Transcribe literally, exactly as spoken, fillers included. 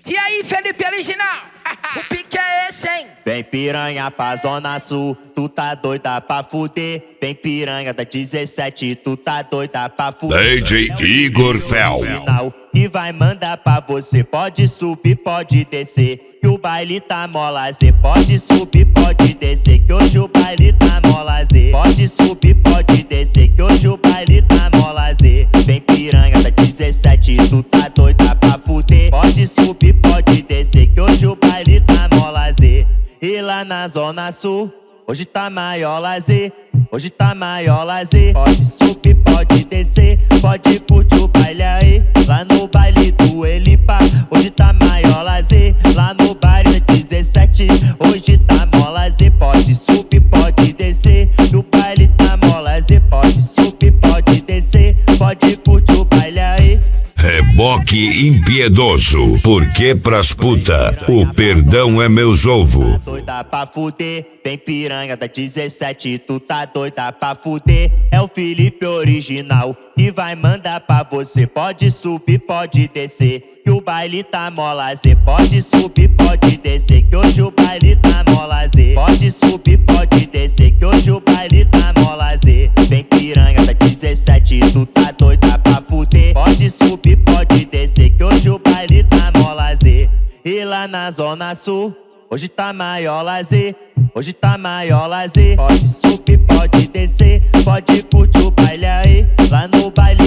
E aí, Felipe Original? O pique é esse, hein? Vem piranha pra Zona Sul, tu tá doida pra fuder. Vem piranha da dezessete, tu tá doida pra fuder. D J Igor Fel. E vai mandar pra você, pode subir, pode descer. Que o baile tá mola, zê. Pode subir, pode descer. Que hoje o baile tá mola, zê. Pode subir, pode descer. Que hoje o baile tá mola, zê. Vem piranha da dezessete, tu tá doida pra fuder. Pode subir, pode descer. Que hoje o baile tá mola, zê. E lá na Zona Sul, hoje tá maior lazer. Hoje tá maior lazer. Pode subir, pode descer. Pode curtir o baile aí. Lá no baile do Elipa, hoje tá maior lazer. Lá no baile da dezessete, hoje tá mó lazer. Pode subir, pode descer. No baile tá mó lazer. Pode subir, pode descer. Pode curtir o baile aí. Reboque impiedoso, porque pras puta o perdão é meus ovo. Tá doida pra fuder, vem piranha da dezessete, tu tá doida pra fuder. É o Felipe Original e vai mandar pra você. Pode subir, pode descer, que o baile tá mó lazer. Pode subir, pode descer, que hoje o baile tá mó lazer. Pode subir, pode descer, que hoje o baile tá mó lazer. Vem piranha da dezessete, tu tá doida pra fuder. Pode subir, pode descer, que hoje o baile tá mó lazer. E lá na Zona Sul, hoje tá maior lazer. Hoje tá maior lazer. Pode subir, pode descer. Pode curtir o baile aí. Lá no baile